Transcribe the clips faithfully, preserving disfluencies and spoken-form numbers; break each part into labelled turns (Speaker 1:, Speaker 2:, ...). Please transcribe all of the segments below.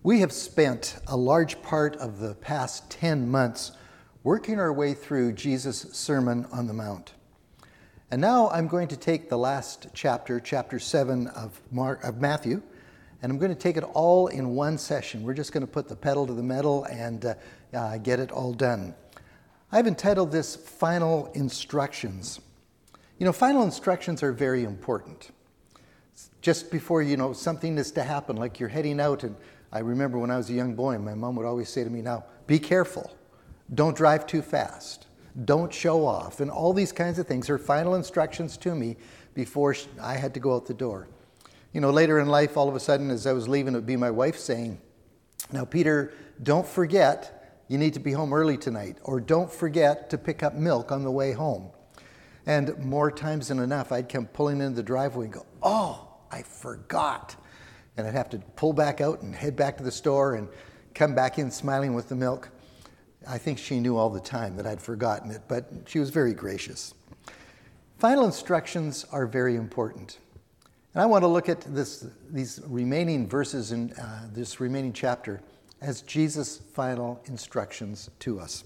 Speaker 1: We have spent a large part of the past ten months working our way through Jesus' Sermon on the Mount. And now I'm going to take the last chapter, chapter seven of, Mark, of Matthew, and I'm going to take it all in one session. We're just going to put the pedal to the metal and uh, uh, get it all done. I've entitled this Final Instructions. You know, final instructions are very important. Just before, you know, something is to happen, like you're heading out, and I remember when I was a young boy, my mom would always say to me, now, be careful. Don't drive too fast. Don't show off. And all these kinds of things are final instructions to me before I had to go out the door. You know, later in life, all of a sudden, as I was leaving, it would be my wife saying, now, Peter, don't forget you need to be home early tonight, or don't forget to pick up milk on the way home. And more times than enough, I'd come pulling into the driveway and go, oh, I forgot. And I'd have to pull back out and head back to the store and come back in smiling with the milk. I think she knew all the time that I'd forgotten it, but she was very gracious. Final instructions are very important. And I want to look at this, these remaining verses in uh, this remaining chapter as Jesus' final instructions to us.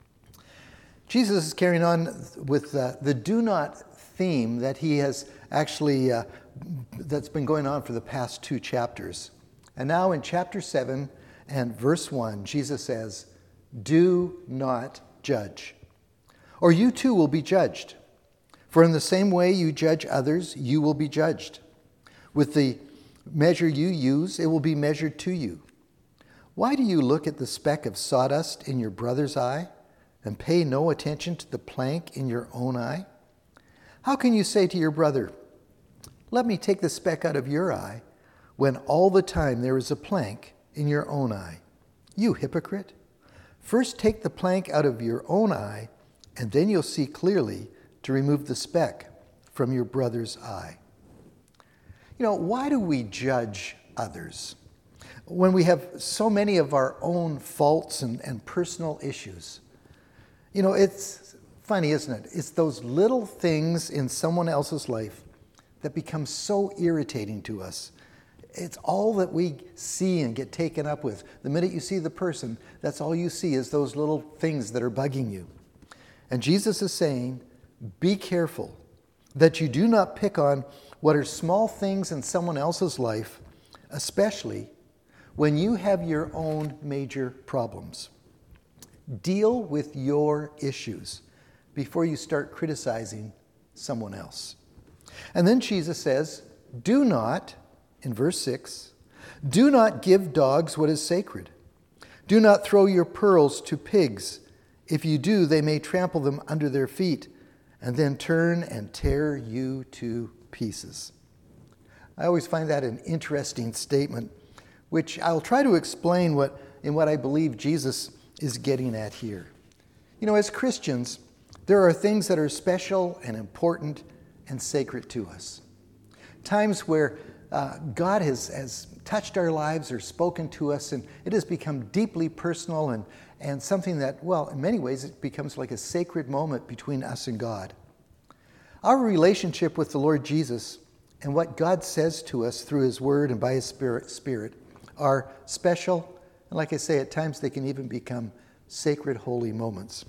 Speaker 1: Jesus is carrying on with uh, the do not theme that he has actually, uh, that's been going on for the past two chapters. And now in chapter seven and verse one, Jesus says, do not judge, or you too will be judged. For in the same way you judge others, you will be judged. With the measure you use, it will be measured to you. Why do you look at the speck of sawdust in your brother's eye and pay no attention to the plank in your own eye? How can you say to your brother, let me take the speck out of your eye, when all the time there is a plank in your own eye? You hypocrite! First take the plank out of your own eye, and then you'll see clearly to remove the speck from your brother's eye. You know, why do we judge others when we have so many of our own faults and, and personal issues? You know, it's funny, isn't it? It's those little things in someone else's life that become so irritating to us. It's all that we see and get taken up with. The minute you see the person, that's all you see is those little things that are bugging you. And Jesus is saying, be careful that you do not pick on what are small things in someone else's life, especially when you have your own major problems. Deal with your issues before you start criticizing someone else. And then Jesus says, do not, in verse six, do not give dogs what is sacred. Do not throw your pearls to pigs. If you do, they may trample them under their feet and then turn and tear you to pieces. I always find that an interesting statement, which I'll try to explain what in what I believe Jesus is getting at here. You know, as Christians, there are things that are special and important and sacred to us. Times where uh, God has, has touched our lives or spoken to us, and it has become deeply personal and, and something that, well, in many ways, it becomes like a sacred moment between us and God. Our relationship with the Lord Jesus and what God says to us through His Word and by His Spirit, Spirit are special, and like I say, at times they can even become sacred, holy moments.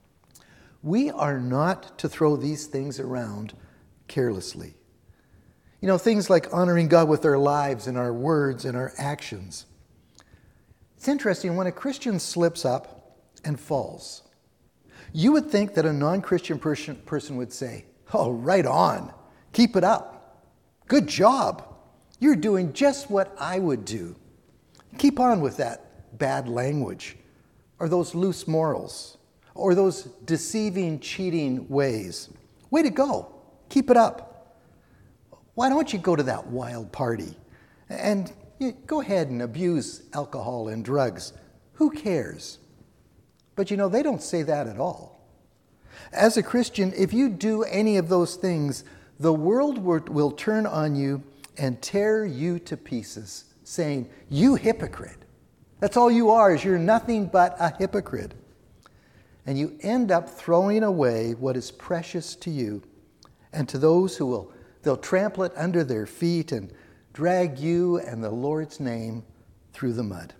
Speaker 1: We are not to throw these things around carelessly. You know, things like honoring God with our lives and our words and our actions. It's interesting, when a Christian slips up and falls, you would think that a non-Christian person, person would say, oh, right on, keep it up. Good job. You're doing just what I would do. Keep on with that bad language, or those loose morals, or those deceiving, cheating ways. Way to go. Keep it up. Why don't you go to that wild party and you go ahead and abuse alcohol and drugs? Who cares? But you know, they don't say that at all. As a Christian, if you do any of those things, the world will turn on you and tear you to pieces, saying, you hypocrite. That's all you are, is you're nothing but a hypocrite. And you end up throwing away what is precious to you and to those who will, they'll trample it under their feet and drag you and the Lord's name through the mud.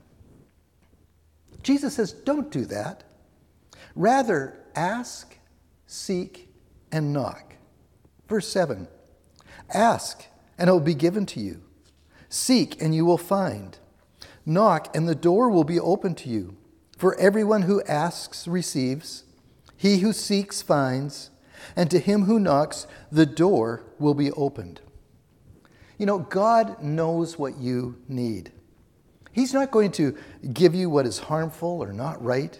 Speaker 1: Jesus says, don't do that. Rather, ask, seek, and knock. Verse seven, ask, and it will be given to you. Seek, and you will find. Knock, and the door will be open to you. For everyone who asks receives. He who seeks finds. And to him who knocks, the door will be opened. You know, God knows what you need. He's not going to give you what is harmful or not right.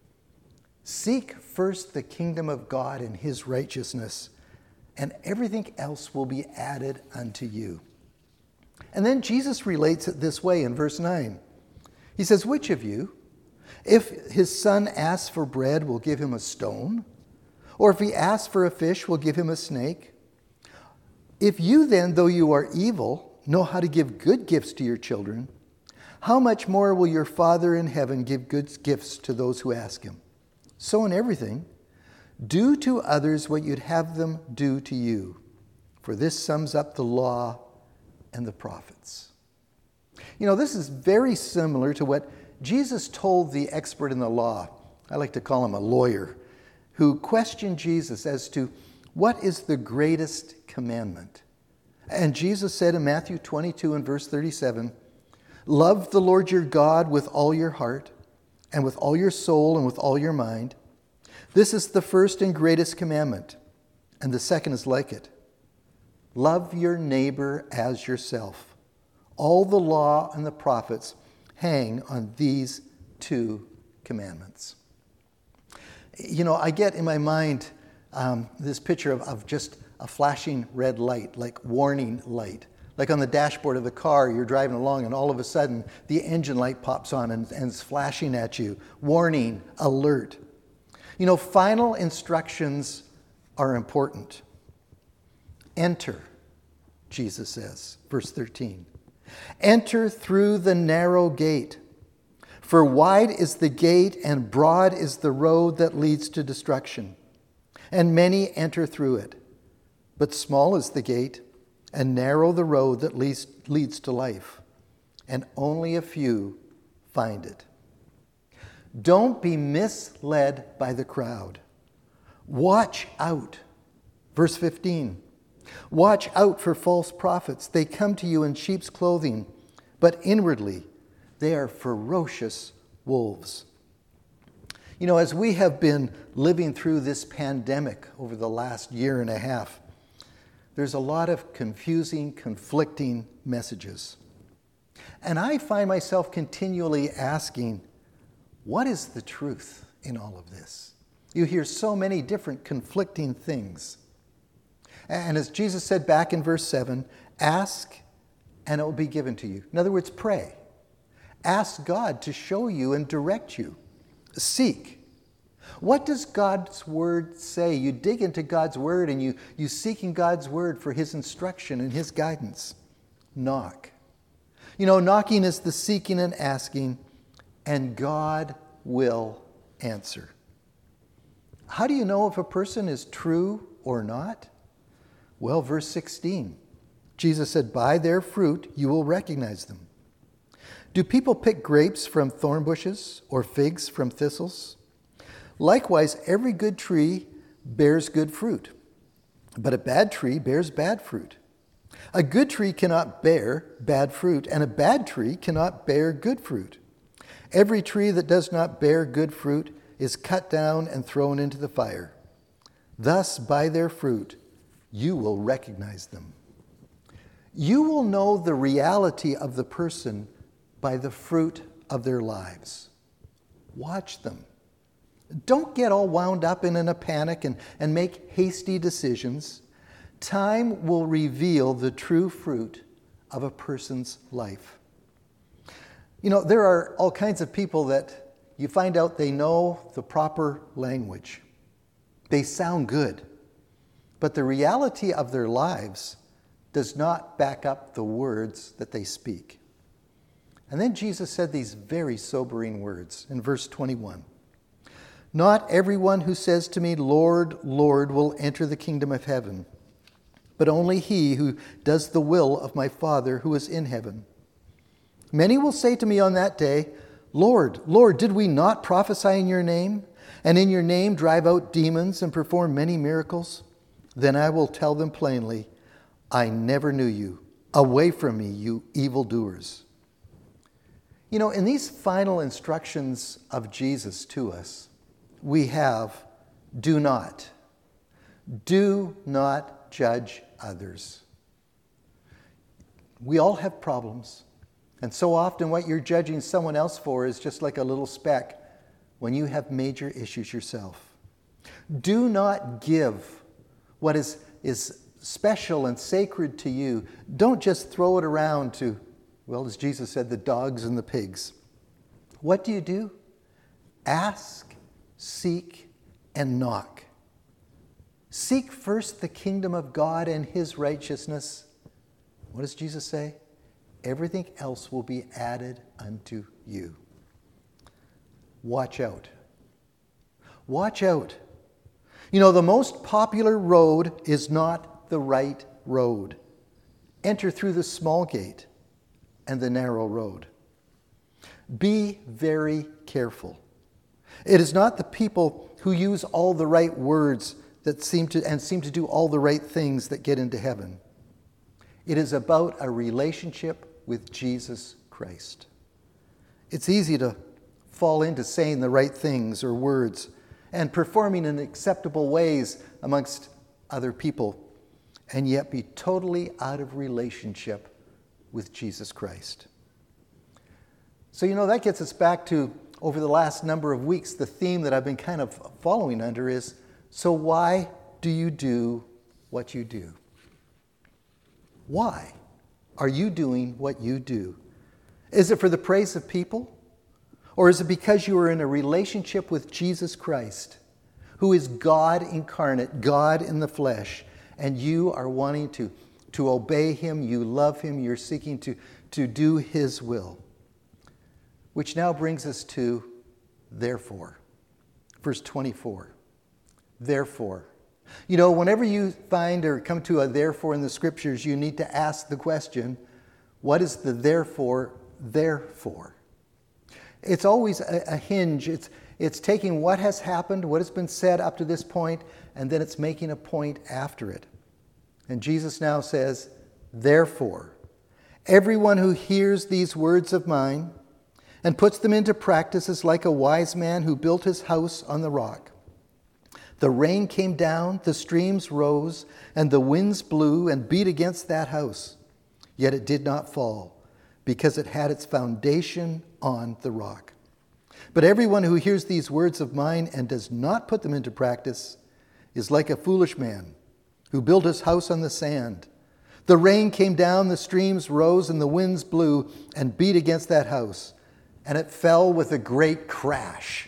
Speaker 1: Seek first the kingdom of God and his righteousness, and everything else will be added unto you. And then Jesus relates it this way in verse nine. He says, which of you, if his son asks for bread, will give him a stone? Or if he asks for a fish, will give him a snake? If you then, though you are evil, know how to give good gifts to your children, how much more will your Father in heaven give good gifts to those who ask him? So in everything, do to others what you'd have them do to you. For this sums up the law and the prophets. You know, this is very similar to what Jesus told the expert in the law. I like to call him a lawyer, who questioned Jesus as to what is the greatest commandment. And Jesus said in Matthew twenty-two and verse thirty-seven, love the Lord your God with all your heart and with all your soul and with all your mind. This is the first and greatest commandment, and the second is like it. Love your neighbor as yourself. All the law and the prophets hang on these two commandments. You know, I get in my mind um, this picture of, of just a flashing red light, like warning light. Like on the dashboard of the car, you're driving along and all of a sudden the engine light pops on and, and is flashing at you. Warning, alert. You know, final instructions are important. Enter, Jesus says, verse thirteen. Enter through the narrow gate. For wide is the gate and broad is the road that leads to destruction, and many enter through it. But small is the gate and narrow the road that leads, leads to life, and only a few find it. Don't be misled by the crowd. Watch out. Verse fifteen. Watch out for false prophets. They come to you in sheep's clothing, but inwardly they are ferocious wolves. You know, as we have been living through this pandemic over the last year and a half, there's a lot of confusing, conflicting messages. And I find myself continually asking, what is the truth in all of this? You hear so many different conflicting things. And as Jesus said back in verse seven, ask and it will be given to you. In other words, pray. Ask God to show you and direct you. Seek. What does God's word say? You dig into God's word and you, you seek in God's word for his instruction and his guidance. Knock. You know, knocking is the seeking and asking, and God will answer. How do you know if a person is true or not? Well, verse sixteen, Jesus said, by their fruit you will recognize them. Do people pick grapes from thorn bushes or figs from thistles? Likewise, every good tree bears good fruit, but a bad tree bears bad fruit. A good tree cannot bear bad fruit, and a bad tree cannot bear good fruit. Every tree that does not bear good fruit is cut down and thrown into the fire. Thus, by their fruit, you will recognize them. You will know the reality of the person by the fruit of their lives. Watch them. Don't get all wound up in a panic and, and make hasty decisions. Time will reveal the true fruit of a person's life. You know, there are all kinds of people that you find out they know the proper language. They sound good. But the reality of their lives does not back up the words that they speak. And then Jesus said these very sobering words in verse twenty-one. Not everyone who says to me, Lord, Lord, will enter the kingdom of heaven, but only he who does the will of my Father who is in heaven. Many will say to me on that day, Lord, Lord, did we not prophesy in your name, and in your name drive out demons and perform many miracles? Then I will tell them plainly, I never knew you. Away from me, you evildoers. You know, in these final instructions of Jesus to us, we have, do not. Do not judge others. We all have problems. And so often what you're judging someone else for is just like a little speck when you have major issues yourself. Do not give what is, is special and sacred to you. Don't just throw it around to, well, as Jesus said, the dogs and the pigs. What do you do? Ask, seek, and knock. Seek first the kingdom of God and his righteousness. What does Jesus say? Everything else will be added unto you. Watch out. Watch out. You know, the most popular road is not the right road. Enter through the small gate and the narrow road. Be very careful. It is not the people who use all the right words that seem to and seem to do all the right things that get into heaven. It is about a relationship with Jesus Christ. It's easy to fall into saying the right things or words and performing in acceptable ways amongst other people, and yet be totally out of relationship with Jesus Christ. So, you know, that gets us back to, over the last number of weeks, the theme that I've been kind of following under is, so why do you do what you do? Why are you doing what you do? Is it for the praise of people? Or is it because you are in a relationship with Jesus Christ, who is God incarnate, God in the flesh, and you are wanting to, to obey him, you love him, you're seeking to, to do his will? Which now brings us to therefore. Verse twenty-four. Therefore. You know, whenever you find or come to a therefore in the scriptures, you need to ask the question, what is the therefore there for? It's always a, a hinge. It's, it's taking what has happened, what has been said up to this point, and then it's making a point after it. And Jesus now says, therefore, everyone who hears these words of mine and puts them into practice is like a wise man who built his house on the rock. The rain came down, the streams rose, and the winds blew and beat against that house. Yet it did not fall, because it had its foundation on the rock. But everyone who hears these words of mine and does not put them into practice is like a foolish man who built his house on the sand. The rain came down, the streams rose, and the winds blew and beat against that house, and it fell with a great crash.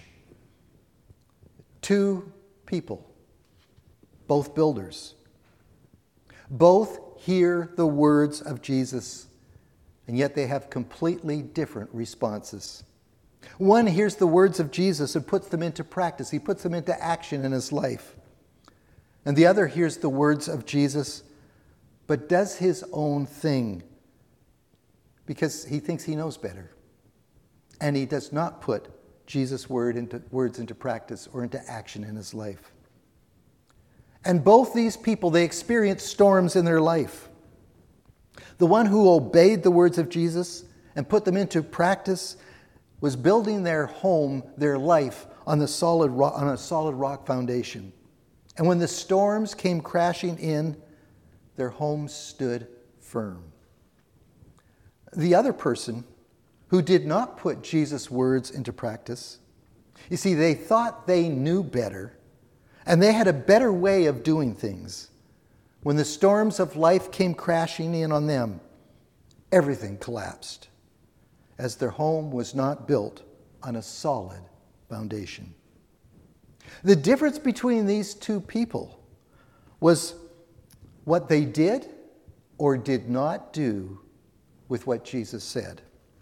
Speaker 1: Two people, both builders, both hear the words of Jesus, and yet they have completely different responses. One hears the words of Jesus and puts them into practice. He puts them into action in his life. And the other hears the words of Jesus, but does his own thing because he thinks he knows better. And he does not put Jesus' word into, words into practice or into action in his life. And both these people, they experience storms in their life. The one who obeyed the words of Jesus and put them into practice was building their home, their life, on, the solid rock, on a solid rock foundation. And when the storms came crashing in, their home stood firm. The other person who did not put Jesus' words into practice, you see, they thought they knew better, and they had a better way of doing things. When the storms of life came crashing in on them, everything collapsed, as their home was not built on a solid foundation. The difference between these two people was what they did or did not do with what Jesus said.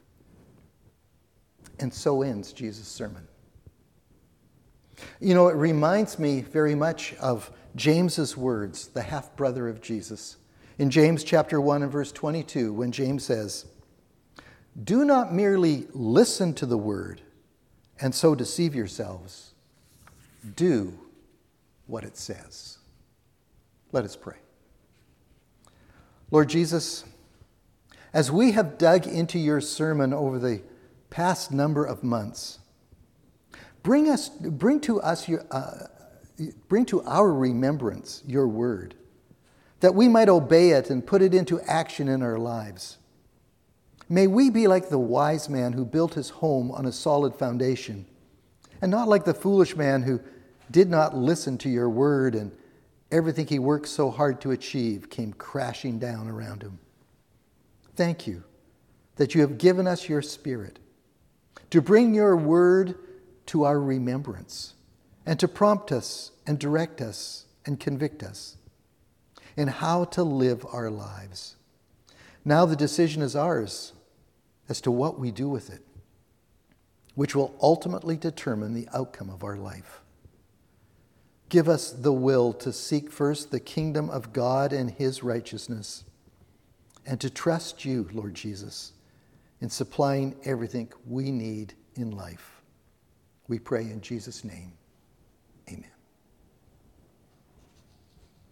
Speaker 1: And so ends Jesus' sermon. You know, it reminds me very much of James's words, the half-brother of Jesus. In James chapter one and verse twenty-two, when James says, Do not merely listen to the word and so deceive yourselves. Do what it says. Let us pray. Lord Jesus, as we have dug into your sermon over the past number of months, bring us, bring to us your, uh, bring to our remembrance your word, that we might obey it and put it into action in our lives. May we be like the wise man who built his home on a solid foundation, and not like the foolish man who did not listen to your word and everything he worked so hard to achieve came crashing down around him. Thank you that you have given us your Spirit to bring your word to our remembrance and to prompt us and direct us and convict us in how to live our lives. Now the decision is ours as to what we do with it, which will ultimately determine the outcome of our life. Give us the will to seek first the kingdom of God and his righteousness, and to trust you, Lord Jesus, in supplying everything we need in life. We pray in Jesus' name. Amen.